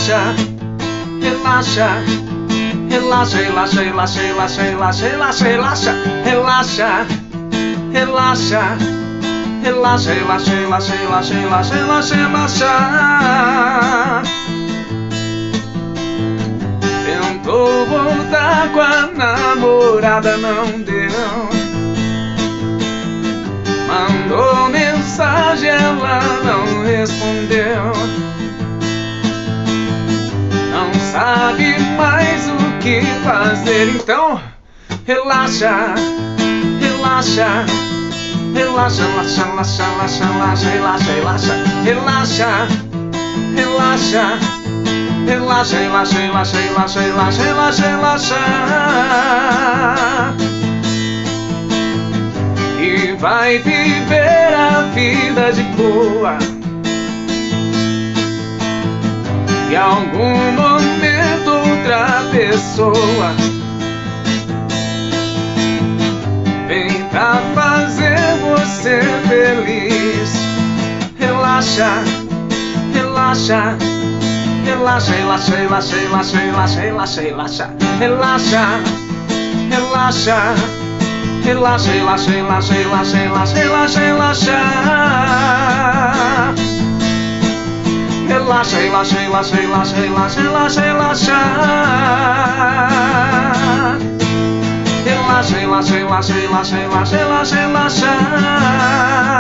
relaxa, relaxa, relaxa, relaxa, relaxa, relaxa, relaxa, relaxa, relaxa, relaxa, relaxa, relaxa, relaxa, relaxa, relaxa, relaxa, relaxa, relaxa. Tentou voltar com a namorada, não deu. Mandou mensagem, ela não respondeu. Não sabe mais o que fazer, então relaxa, relaxa, relaxa, relaxa, relaxa, relaxa, relaxa, relaxa, relaxa, relaxa, relaxa, relaxa, relaxa, relaxa, relaxa, relaxa, relaxa, relaxa. E vai viver a vida de boa. Em algum momento outra pessoa vem pra fazer você feliz. Relaxa, relaxa, relaxa, relaxa, relaxa, relaxa, relaxa, relaxa, relaxa, relaxa, relaxa, relaxa, relaxa, relaxa, relaxa, relaxa, relaxa, relaxa. Relaxa, relaxa, relaxa, relaxa, relaxa, relaxa, relaxa. Relaxa, relaxa, relaxa, relaxa, relaxa, relaxa, relaxa.